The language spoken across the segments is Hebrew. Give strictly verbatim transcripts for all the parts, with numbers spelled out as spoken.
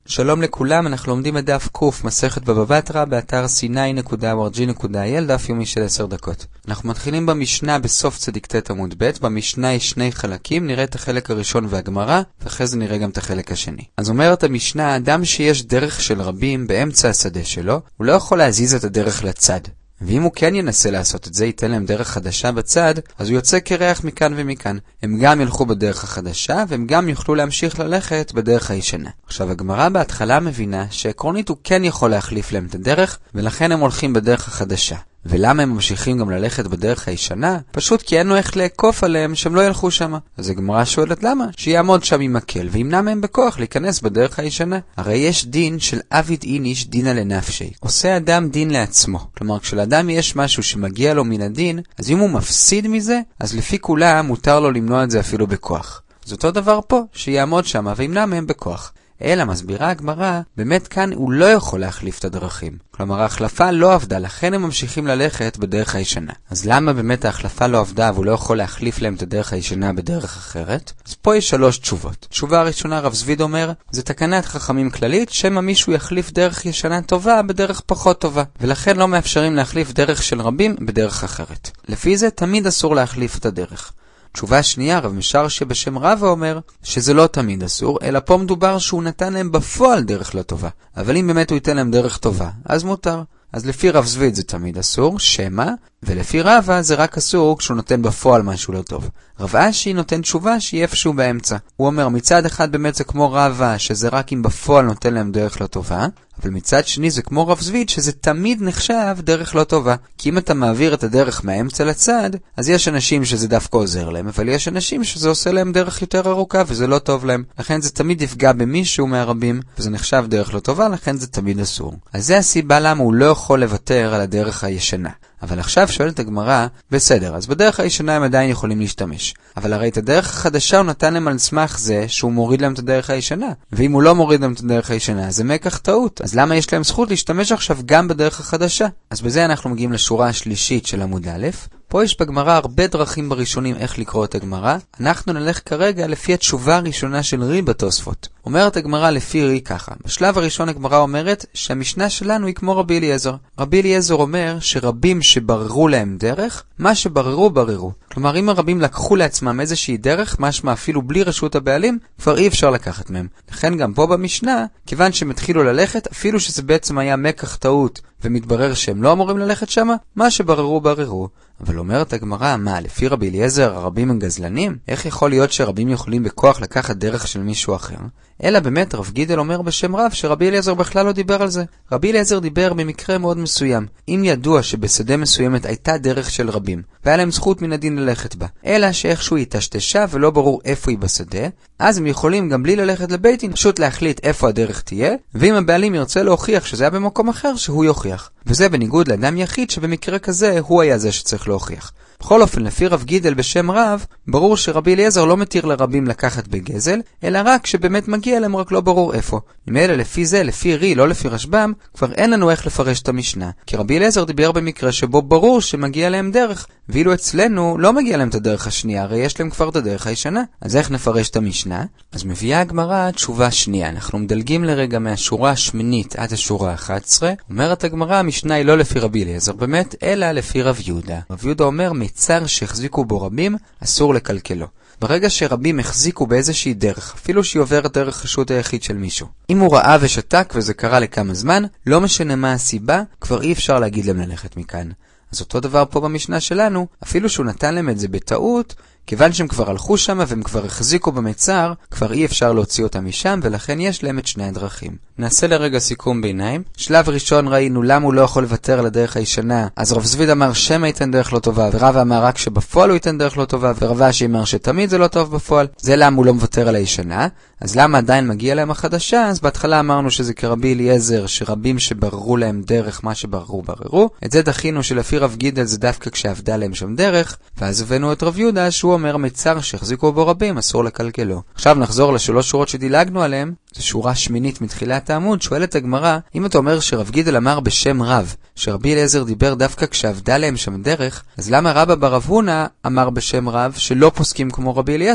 שלום לכולם, אנחנו לומדים בדף קוף מסכת בבא בתרא באתר סיני נקודה או אר ג'י נקודה איי אל, דף יומי של עשר דקות. אנחנו מתחילים במשנה בסוף צדיק ט' עמוד ב'. במשנה יש שני חלקים, נראה את החלק הראשון והגמרא, ואחרי זה נראה גם את החלק השני. אז אומרת המשנה, האדם שיש דרך של רבים באמצע השדה שלו, הוא לא יכול להזיז את הדרך לצד. ואם הוא כן ינסה לעשות את זה, ייתן להם דרך חדשה בצד, אז הוא יוצא קרח מכאן ומכאן. הם גם ילכו בדרך החדשה, והם גם יוכלו להמשיך ללכת בדרך הישנה. עכשיו, הגמרא בהתחלה מבינה שעקרונית הוא כן יכול להחליף להם את הדרך, ולכן הם הולכים בדרך החדשה. ולמה הם ממשיכים גם ללכת בדרך הישנה? פשוט כי אין לו איך לעקוף עליהם שהם לא ילכו שם. אז הגמרא שואלת למה? שיעמוד שם עם מקל וימנע מהם בכוח להיכנס בדרך הישנה. הרי יש דין של עביד איניש דינא לנפשי. עושה אדם דין לעצמו. כלומר, כשלאדם יש משהו שמגיע לו מן הדין, אז אם הוא מפסיד מזה, אז לפי כולם מותר לו למנוע את זה אפילו בכוח. אז אותו דבר פה, שיעמוד שם וימנע מהם בכוח. אלא מסבירה הגמרא, באמת כאן הוא לא יכול להחליף את הדרכים. כלומר, ההחלפה לא עבדה, לכן הם ממשיכים ללכת בדרך הישנה. אז למה באמת ההחלפה לא עבדה והוא לא יכול להחליף להם את הדרך הישנה בדרך אחרת? אז פה יש שלוש תשובות. תשובה הראשונה, רב זביד אומר, זה תקנת חכמים כללית, שמה מישהו יחליף דרך ישנה טובה בדרך פחות טובה, ולכן לא מאפשרים להחליף דרך של רבים בדרך אחרת. לפי זה תמיד אסור להחליף את הדרך. תשובה שנייה, רב משרשיה בשם רבא אומר שזה לא תמיד אסור, אלא פה מדובר שהוא נתן להם בפועל דרך לא טובה. אבל אם באמת הוא ייתן להם דרך טובה, אז מותר. אז לפי רב זביד זה תמיד אסור, שמה? ולפי רבא זה רק אסור כשהוא נותן בפועל משהו לא טוב. רב אשי נותן תשובה שהיא איפשהו באמצע. הוא אומר מצד אחד באמת זה כמו רבא, שזה רק אם בפועל נותן להם דרך לא טובה, אבל מצד שני זה כמו רב זביד, שזה תמיד נחשב דרך לא טובה. כי אם אתה מעביר את הדרך מהאמצע לצד, אז יש אנשים שזה דווקא עוזר להם, אבל יש אנשים שזה עושה להם דרך יותר ארוכה וזה לא טוב להם. לכן זה תמיד יפגע במישהו מהרבים, וזה נחשב דרך לא טובה, לכן זה תמיד אסור. אז זה הסיבה למה הוא לא יכול לוותר על הדרך הישנה. אבל עכשיו שואלת הגמרא, בסדר, אז בדרך הישנה הם עדיין יכולים להשתמש. אבל הרי את הדרך החדשה הוא נתן להם על סמך זה שהוא מוריד להם את הדרך הישנה. ואם הוא לא מוריד להם את הדרך הישנה, זה מקח טעות. אז למה יש להם זכות להשתמש עכשיו גם בדרך החדשה? אז בזה אנחנו מגיעים לשורה השלישית של עמוד א'. פה יש בגמרא הרבה דרכים בראשונים איך לקרוא את הגמרא. אנחנו נלך כרגע לפי התשובה הראשונה של רי בתוספות. אומרת הגמרא לפי רי ככה. בשלב הראשון הגמרא אומרת שהמשנה שלנו היא כמו רבי אליעזר. רבי אליעזר אומר שרבים שבררו להם דרך, מה שבררו בררו. כלומר, אם הרבים לקחו לעצמם איזושהי דרך, משמע אפילו בלי רשות הבעלים, כבר אי אפשר לקחת מהם. לכן גם פה במשנה, כיוון שהם התחילו ללכת, אפילו שזה בעצם היה מקח טעות, ומתברר שהם לא אמורים ללכת שמה, מה שבררו בררו. אבל אומרת הגמרא, מה, לפי רבי אליעזר הרבים הם גזלנים? איך יכול להיות שרבים יכולים בכוח לקחת דרך של מישהו אחר? אלא באמת רב גידל אומר בשם רב שרבי אליעזר בכלל לא דיבר על זה. רבי אליעזר דיבר במקרה מאוד מסוים. אם ידוע שבשדה מסוימת הייתה דרך של רבים, והיה להם זכות מן הדין ללכת בה, אלא שאיכשהו היא תשתשה ולא ברור איפה היא בשדה, אז הם יכולים גם בלי ללכת לבית דין, פשוט להחליט איפה הדרך תהיה, ואם הבעלים ירצה להוכיח שזה היה במקום אחר, שהוא יוכיח. וזה בניגוד לאדם יחיד שבמקרה כזה הוא היה זה שצריך להוכיח. בכל אופן, לפי רב גידל בשם רב, ברור שרבי אליעזר לא מתיר לרבים לקחת בגזל, אלא רק שבאמת מגיע להם, רק לא ברור איפה. ממילא לפי זה, לפי רי, לא לפי רשב"ם, כבר אין לנו איך לפרש את המשנה. כי רבי אליעזר דיבר במקרה שבו ברור שמגיע להם דרך, ואילו אצלנו לא מגיע להם את הדרך השנייה, הרי יש להם כבר את הדרך הישנה. אז איך נפרש את המשנה? אז מביאה הגמרא תשובה שנייה. אנחנו מדלגים לרגע מהשורה השמינית עד השורה ה-אחת עשרה. אומרת הגמרא, המשנה היא לא לפי רבי אליעזר באמת, אלא לפי רב יהודה. רב יהודה אומר, מצר שהחזיקו בו רבים, אסור לקלקלו. ברגע שרבים החזיקו באיזושהי דרך, אפילו שהיא עוברת דרך חשוד היחיד של מישהו, אם הוא ראה ושתק וזה קרה לכמה זמן, לא משנה מה הסיבה, כבר אי אפשר להגיד להם ללכת מכאן. אז אותו דבר פה במשנה שלנו, אפילו שהוא נתן להם את זה בטעות, כיוון שהם כבר הלכו שם והם כבר החזיקו במצר, כבר אי אפשר להוציא אותם משם, ולכן יש להם את שני הדרכים. נעשה לרגע סיכום ביניים. שלב ראשון ראינו למה הוא לא יכול לוותר על הדרך הישנה. אז רב זביד אמר שמה ייתן דרך לא טובה, ורבא אמר רק שבפועל הוא ייתן דרך לא טובה, ורב אשי אמר שתמיד זה לא טוב בפועל. זה למה הוא לא מוותר על הישנה. אז למה עדיין מגיע להם החדשה? אז בהתחלה אמרנו שזה כרבי אליעזר, שרבים שבררו להם דרך מה שבררו בררו. את זה דחינו שלפי רב גידל זה דווקא כשעבדה להם שם דרך, ואז הבאנו את רב יהודה שהוא אומר מצר שהחזיקו בו רבים אסור לקלקלו. עכשיו נחזור לשלוש שורות שדילגנו עליהם. זו שורה שמינית מתחילת העמוד. שואלת הגמרא, אם אתה אומר שרב גידל אמר בשם רב שרבי אליעזר דיבר דווקא כשעבדה להם שם דרך, אז למה רבא בר אבונה אמר בשם רב שלא פוסקים כמו רבי אליעזר?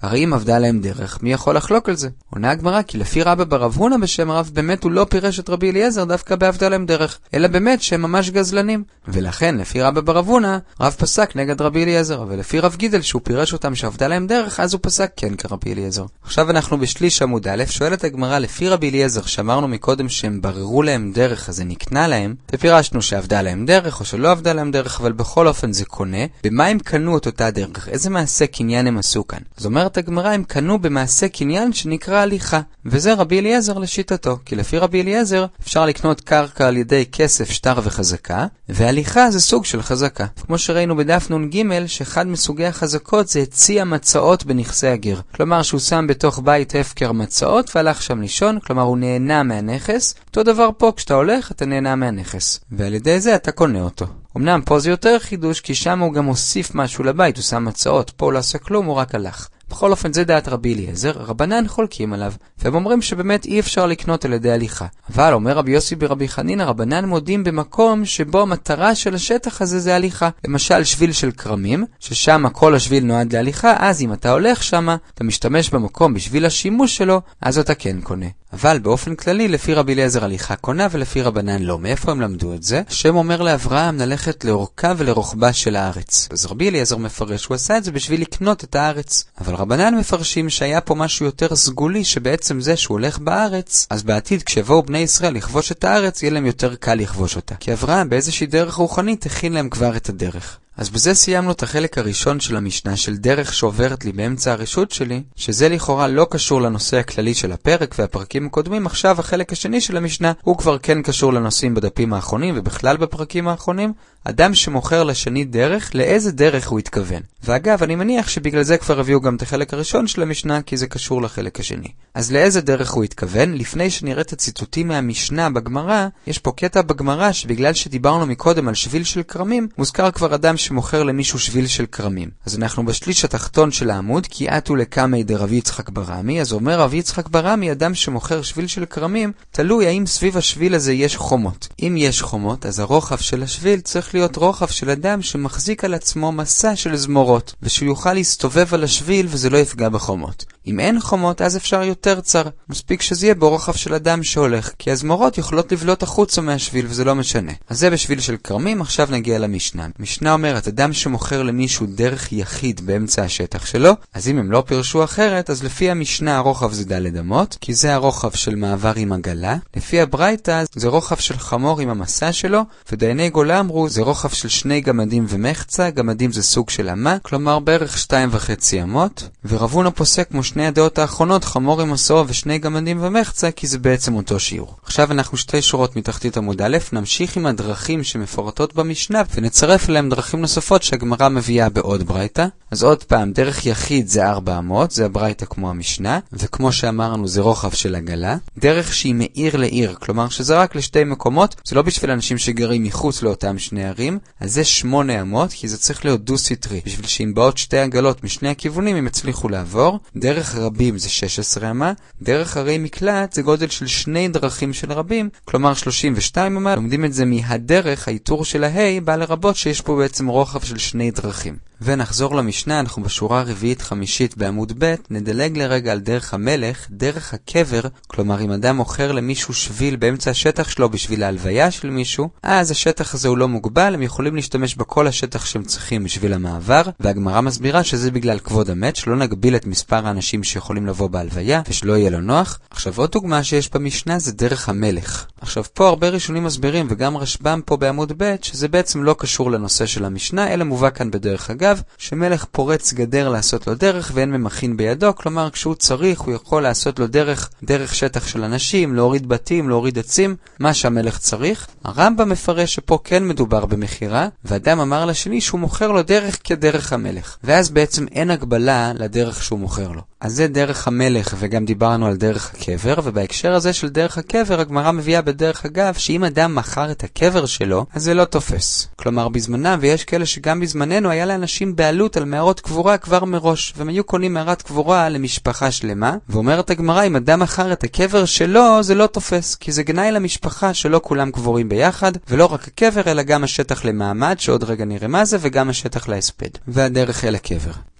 הרי אם עבדה להם דרך, מי יכול לחלוק על זה? עונה הגמרא, כי לפי רבא ברב הונא בשם רב, באמת הוא לא פירש את רבי אליעזר דווקא בעבדה להם דרך, אלא באמת שהם ממש גזלנים. ולכן, לפי רבא ברב הונא, רב פסק נגד רבי אליעזר, אבל לפי רב גידל שהוא פירש אותם שעבדה להם דרך, אז הוא פסק כן כרבי אליעזר. עכשיו אנחנו בשליש עמוד א', שואלת הגמרא, לפי רבי אליעזר שאמרנו מקודם שהם בררו להם דרך, אז זה נקנה להם, ופירשנו שעבדה להם דרך או שלא עבדה להם דרך, אבל בכל אופן זה קונה. במה הם קנו את אותה דרך? איזה מעשה קניין הם עשו כאן? אז אומרת הגמרא, הם קנו במעשה קניין שנקרא הליכה, וזה רבי אליעזר לשיטתו, כי לפי רבי אליעזר אפשר לקנות קרקע על ידי כסף, שטר וחזקה, והליכה זה סוג של חזקה. כמו שראינו בדף נ"ג, שאחד מסוגי החזקות זה הציע מצאות בנכסי הגר. כלומר שהוא שם בתוך בית הפקר מצאות והלך שם לישון, כלומר הוא נהנה מהנכס. אותו דבר פה, כשאתה הולך אתה נהנה מהנכס, ועל ידי זה אתה קונה אותו. אמנם פה זה יותר חידוש, כי שם הוא גם הוסיף משהו לבית, הוא שם מצאות, פה הוא לא עשה כלום, הוא רק הלך. בכל אופן זה דעת רבי אליעזר, רבנן חולקים עליו, והם אומרים שבאמת אי אפשר לקנות על ידי הליכה. אבל אומר רבי יוסי ברבי חנינא, רבנן מודים במקום שבו המטרה של השטח הזה זה הליכה. למשל שביל של קרמים, ששם כל השביל נועד להליכה, אז אם אתה הולך שם, אתה משתמש במקום בשביל השימוש שלו, אז אתה כן קונה. אבל באופן כללי, לפי רבי אליעזר הליכה קונה ולפי רבנן לא. מאיפה הם למדו את זה? השם אומר לאברהם ללכת לאורכה ולרוחבה של הארץ. אז רבי אליעזר מפרש, הוא עשה את זה בשביל לקנות את הארץ. אבל רבנן מפרשים שהיה פה משהו יותר סגולי, שבעצם זה שהוא הולך בארץ, אז בעתיד כשבואו בני ישראל לכבוש את הארץ, יהיה להם יותר קל לכבוש אותה. כי אברהם באיזושהי דרך רוחנית הכין להם כבר את הדרך. אז בזה סיימנו את החלק הראשון של המשנה, של דרך שעוברת לי באמצע הרשות שלי, שזה לכאורה לא קשור לנושא הכללי של הפרק והפרקים הקודמים. עכשיו החלק השני של המשנה הוא כבר כן קשור לנושאים בדפים האחרונים ובכלל בפרקים האחרונים. אדם שמוכר לשני דרך, לאיזה דרך הוא התכוון? ואגב, אני מניח שבגלל זה כבר הביאו גם את החלק הראשון של המשנה, כי זה קשור לחלק השני. אז לאיזה דרך הוא התכוון? לפני שנראה את הציטוטים מהמשנה בגמרא, יש פה קטע בגמרא שבגלל שדיברנו מקודם על שביל של קרמים, מוזכר כבר אדם שמוכר למישהו שביל של קרמים. אז אנחנו בשליש התחתון של העמוד, כי עתו לקמי דרבי יצחק ברמי. אז אומר רבי יצחק ברמי, אדם שמוכר שביל של קרמים, תלוי האם סביב השביל הזה יש חומות. אם יש חומות, אז הרוחב של השביל צריך להיות רוחב של אדם שמחזיק על עצמו מסע של זמורות, ושהוא יוכל להסתובב על השביל וזה לא יפגע בחומות. אם אין חומות, אז אפשר יותר צר. מספיק שזה יהיה ברוחב של אדם שהולך, כי הזמורות יכולות לבלוט החוצה מהשביל וזה לא משנה. אז זה בשביל של קרמים. עכשיו נגיע למשנה. משנה אומרת, אדם שמוכר למישהו דרך יחיד באמצע השטח שלו, אז אם הם לא פירשו אחרת, אז לפי המשנה הרוחב זה ד' אמות, כי זה הרוחב של מעבר עם עגלה. לפי הברייתא זה רוחב של חמור עם המסע שלו, ודייני גולה אמרו זה רוחב של שני גמדים ומחצה. גמדים זה סוג של אמה, כלומר בערך שתיים וחצי אמות. ורב הונא פוסק כמו שני הדעות האחרונות, חמור עם מסוע ושני גמדים ומחצה, כי זה בעצם אותו שיעור. עכשיו אנחנו שתי שורות מתחתית עמוד א', נמשיך עם הדרכים שמפורטות במשנה ונצרף אליהם דרכים נוספות שהגמרא מביאה בעוד ברייתא. אז עוד פעם, דרך יחיד זה ארבע אמות, זה הברייתא כמו המשנה, וכמו שאמרנו זה רוחב של עגלה. דרך שהיא מעיר לעיר, כלומר שזה רק לשתי מקומות, זה לא בשביל אנשים שגרים מחוץ לאותם שני ערים, אז זה שמונה אמות, כי זה צריך להיות דו סטרי, בשביל שאם באות שתי עגלות משני הכיוונים הם יצליחו לעבור. דרך רבים זה שש עשרה אמה, דרך הרי מקלט זה גודל של שני דרכים של רבים, כלומר שלושים ושתיים אמה. לומדים את זה מהדרך, האיתור של ההי בא לרבות שיש פה בעצם רוחב של שני דרכים. ונחזור למשנה, אנחנו בשורה הרביעית חמישית בעמוד ב', נדלג לרגע על דרך המלך, דרך הקבר, כלומר אם אדם מוכר למישהו שביל באמצע השטח שלו בשביל ההלוויה של מישהו, אז השטח הזה הוא לא מוגבל, הם יכולים להשתמש בכל השטח שהם צריכים בשביל המעבר, והגמרא מסבירה שזה בגלל כבוד המת, שלא נגביל את מספר האנשים שיכולים לבוא בהלוויה, ושלא יהיה לו נוח. עכשיו עוד דוגמה שיש במשנה זה דרך המלך. עכשיו פה הרבה ראשונים מסבירים, וגם רשב"ם פה בעמוד ב', שזה בעצם לא קשור לנושא של המשנה, אלא מובא כאן בדרך אגב, שמלך פורץ גדר לעשות לו דרך ואין ממכין בידו, כלומר כשהוא צריך הוא יכול לעשות לו דרך, דרך שטח של אנשים, להוריד בתים, להוריד עצים, מה שהמלך צריך. הרמב"ם מפרש שפה כן מדובר במחירה, ואדם אמר לשני שהוא מוכר לו דרך כדרך המלך, ואז בעצם אין הגבלה לדרך שהוא מוכר לו. אז זה דרך המלך, וגם דיברנו על דרך הקבר, ובהקשר הזה של דרך הקבר הגמרא מביאה בדרך אגב שאם אדם מכר את הקבר שלו, אז זה לא תופס. כלומר בזמנם, ויש כאלה שגם בזמננו, היה לאנשים בעלות על מערות קבורה כבר מראש, והם היו קונים מערת קבורה למשפחה שלמה, ואומרת הגמרא אם אדם מכר את הקבר שלו זה לא תופס, כי זה גנאי למשפחה שלא כולם קבורים ביחד, ולא רק הקבר אלא גם השטח למעמד, שעוד רגע נראה מה זה, וגם השטח להספד, והדרך אל הקבר.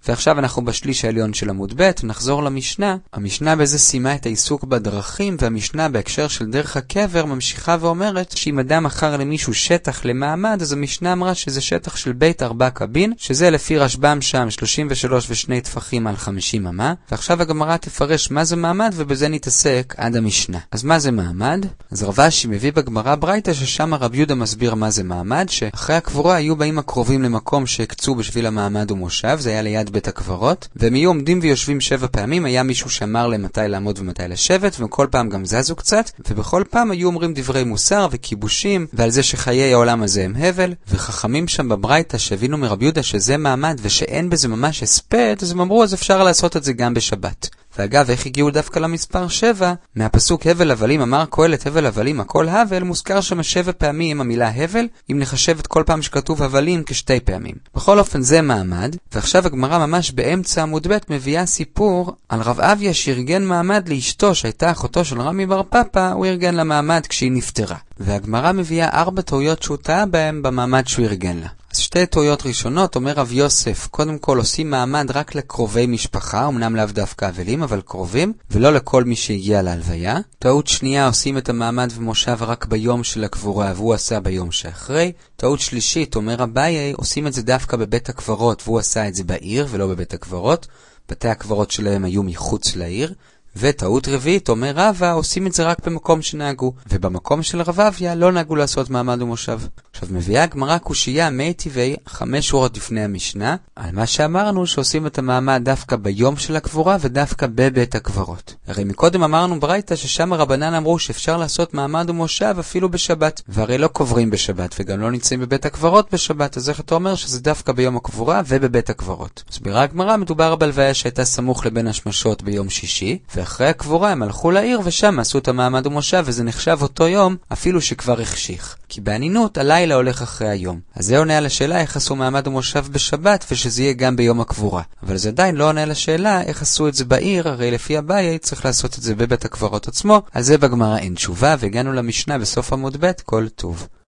ועכשיו אנחנו בשליש העליון של עמוד ב', נחזור למשנה. המשנה בזה סיימה את העיסוק בדרכים, והמשנה בהקשר של דרך הקבר ממשיכה ואומרת שאם אדם מכר למישהו שטח למעמד, אז המשנה אמרה שזה שטח של בית ארבע קבין, שזה לפי רשב"ם שם שלושים ושלוש ושני טפחים על חמישים אמה, ועכשיו הגמרא תפרש מה זה מעמד, ובזה נתעסק עד המשנה. אז מה זה מעמד? אז רב אשי מביא בגמרא ברייתא ששם רב יהודה מסביר מה זה מעמד, שאחרי הקבורה היו באים הקרובים למקום שהקצו בשביל המעמד ומושב, זה היה ליד בית הקברות, והם היו עומדים ויושבים שבע פעמים, היה מישהו שאמר להם מתי לעמוד ומתי לשבת, וכל פעם גם זזו קצת, ובכל פעם היו אומרים דברי מוסר וכיבושים, ועל זה שחיי העולם הזה הם הבל, וחכמים שם בברייתא שהבינו מרב יהודה שזה מעמד ושאין בזה ממש הספד, אז הם אמרו אז אפשר לעשות את זה גם בשבת. ואגב, איך הגיעו דווקא למספר שבע? מהפסוק הבל הבלים אמר קהלת הבל הבלים הכל הבל, מוזכר שם שבע פעמים המילה הבל, אם נחשב את כל פעם שכתוב הבלים כשתי פעמים. בכל אופן זה מעמד, ועכשיו הגמרא ממש באמצע עמוד ב' מביאה סיפור על רב אביה שארגן מעמד לאשתו שהייתה אחותו של רמי בר פפא, הוא ארגן לה מעמד כשהיא נפטרה. והגמרא מביאה ארבע טעויות שהוא טעה בהם במעמד שהוא ארגן לה. אז שתי טעויות ראשונות, אומר רב יוסף, קודם כל עושים מעמד רק לקרובי משפחה, אמנם לאו דווקא אבלים, אבל קרובים, ולא לכל מי שהגיע להלוויה. טעות שנייה, עושים את המעמד ומושב רק ביום של הקבורה, והוא עשה ביום שאחרי. טעות שלישית, אומר אביי, עושים את זה דווקא בבית הקברות, והוא עשה את זה בעיר ולא בבית הקברות. בתי הקברות שלהם היו מחוץ לעיר. וטעות רביעית, אומר רבא, עושים את זה רק במקום שנהגו, ובמקום של רב אביה לא נהגו לעשות מעמד ומושב. עכשיו מביאה הגמרא קושייה מי טבעי חמש שורות לפני המשנה, על מה שאמרנו שעושים את המעמד דווקא ביום של הקבורה ודווקא בבית הקברות. הרי מקודם אמרנו ברייתא ששם הרבנן אמרו שאפשר לעשות מעמד ומושב אפילו בשבת, והרי לא קוברים בשבת וגם לא נמצאים בבית הקברות בשבת, אז איך אתה אומר שזה דווקא ביום הקבורה ובבית הקברות? מסבירה הגמרא, מדובר בלוויה שהייתה סמוך לבין השמשות ביום שישי, ואחרי הקבורה הם הלכו לעיר ושם עשו את המעמד ומושב, וזה נחשב אותו יום אפילו שכבר החשיך, כי בענינות הלילה הולך אחרי היום. אז זה עונה על השאלה איך עשו מעמד ומושב בשבת ושזה יהיה גם ביום הקבורה, אבל זה עדיין לא עונה על השאלה איך עשו את זה בעיר, הרי לפי אביי צריך לעשות את זה בבית הקברות עצמו. על זה בגמרא אין תשובה, והגענו למשנה בסוף עמוד ב'. כל טוב.